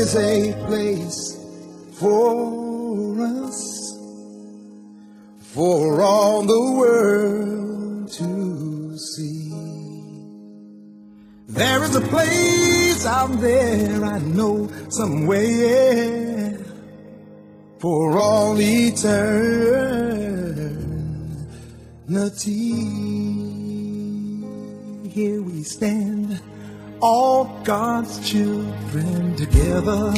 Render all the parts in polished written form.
is a place for us, for all the world to see. There is a place out there, I know, somewhere, for all eternity. Here we stand, all God's children together,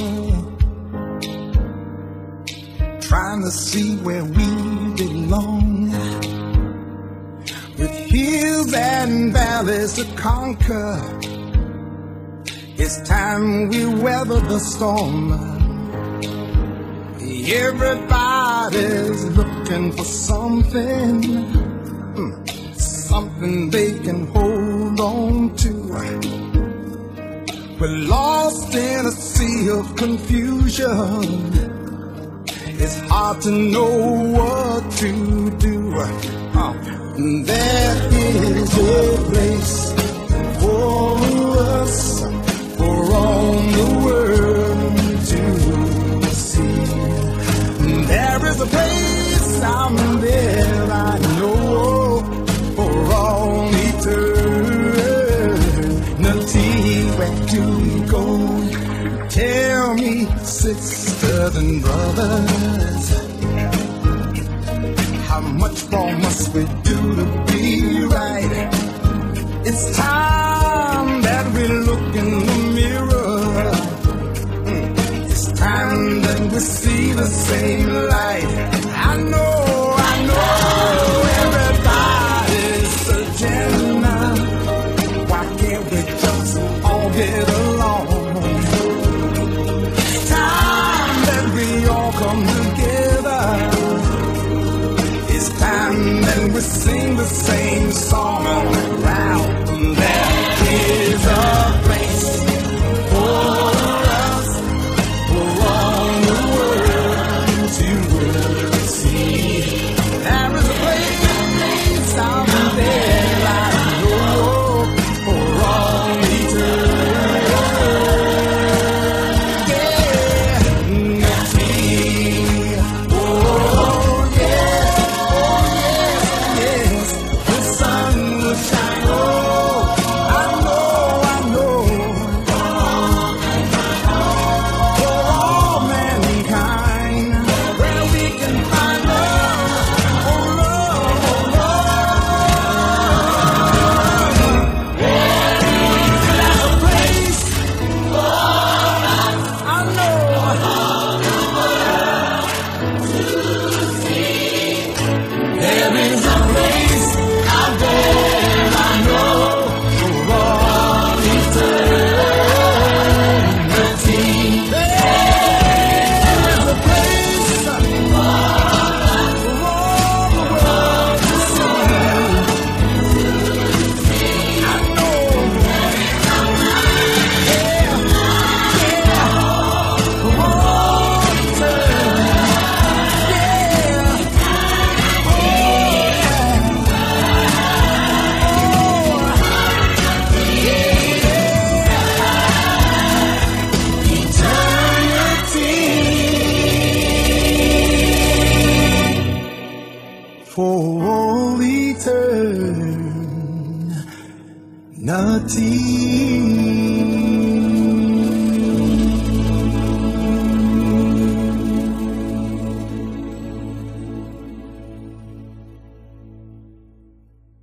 trying to see where we belong, with hills and valleys to conquer. It's time we weather the storm. Everybody's looking for something, something they can hold on to. We're lost in a sea of confusion. It's hard to know what to do. There is a place for us, for all the world to see. There is a place out there, I know, for all eternity. Where do we go? Tell me, sisters and brothers, how much more must we do to be right? It's time that we look in the mirror. It's time that we see the same light. I know everybody's searching now. Why can't we just all get along? It's time that we all come together. It's time that we sing the same song around. There is a place for us, for all the world to see. There is a place out there, I know, for all eternity. Oh yes, the sun will shine. Oh, I know, for all mankind, where we can find love. Oh love, there's a place for us. I know. There is a place out there, I know, for all eternity. There is a place for all the world to see. I know, for all for all eternity.